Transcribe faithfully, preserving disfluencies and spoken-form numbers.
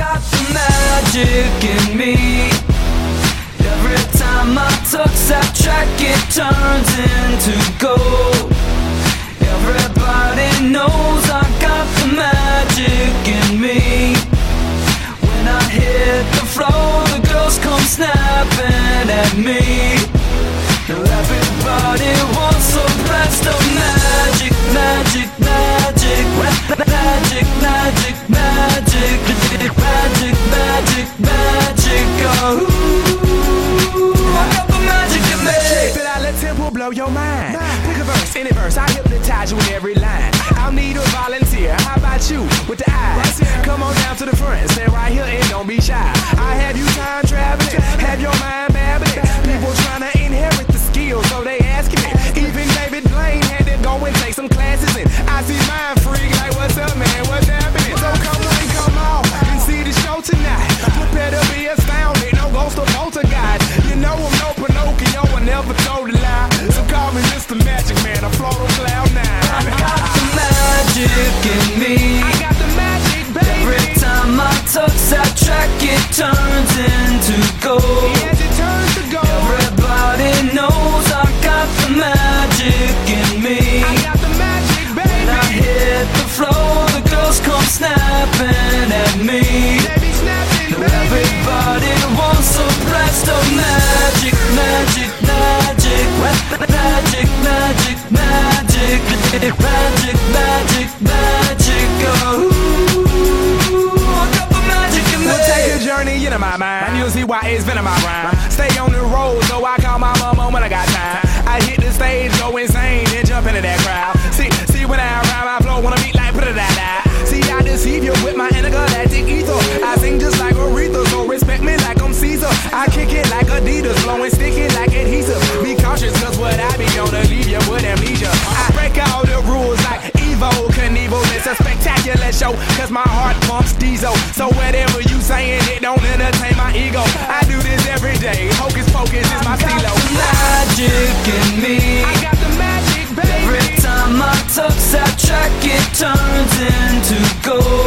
got the magic in me. Every time I touch that track, it turns into gold. Everybody knows I got the magic in me. When I hit the floor, the girls come snapping at me. Now everybody wants a blast of magic, magic, magic, magic, magic, magic, magic, magic, magic, oh. I got the magic in me. Check it out, let tempo blow your mind. Pick a verse, any verse, I hypnotize you in every line. I'll need a volunteer. How about you with the eyes? Come on down to the front, stay right here and don't be shy. I have you time traveling, have your mind babbling. People trying to inherit the skills, so they asking me. Even David Blaine had to go and take some classes, and I see mind freak like, what's up, man? What's happening? So come on, come on, and see the show tonight. Prepare to be astounded, no ghost or poltergeist. You know I'm no Pinocchio, I never told a lie. So call me Mister Magic Man, I float on cloud nine. I got the magic in me. I got the magic, baby. Every time I touch that track, it turns into gold. Yes, it turns to gold. Everybody knows I got the magic in me. I got the magic, baby. When I hit the floor, the girls come snapping at me. They be snapping, Now baby. everybody wants a blast of magic, magic, magic, magic, magic, magic, magic, magic, magic, oh. I got the magic in me. We'll take a journey into my mind, and you'll see why it's been in my rhyme. Stay on the road, so I call my mama when I got time. I hit the stage, go insane, then jump into that crowd. See, see when I rhyme, I flow, wanna beat like put it out. See, I deceive you with my intergalactic ether. I sing just like Aretha, so respect me like I'm Caesar. I kick it like Adidas, blowing sticky like adhesive. Be cautious, cause what I be gonna leave you with amnesia. I break all the rules like Evo Knievel. It's a spectacular show, cause my heart pumps diesel. So whatever you saying, it don't entertain my ego. I do this every day, hocus pocus is my stilo. Magic in me. I got the magic, baby. Every time I touch that track, it turns into gold.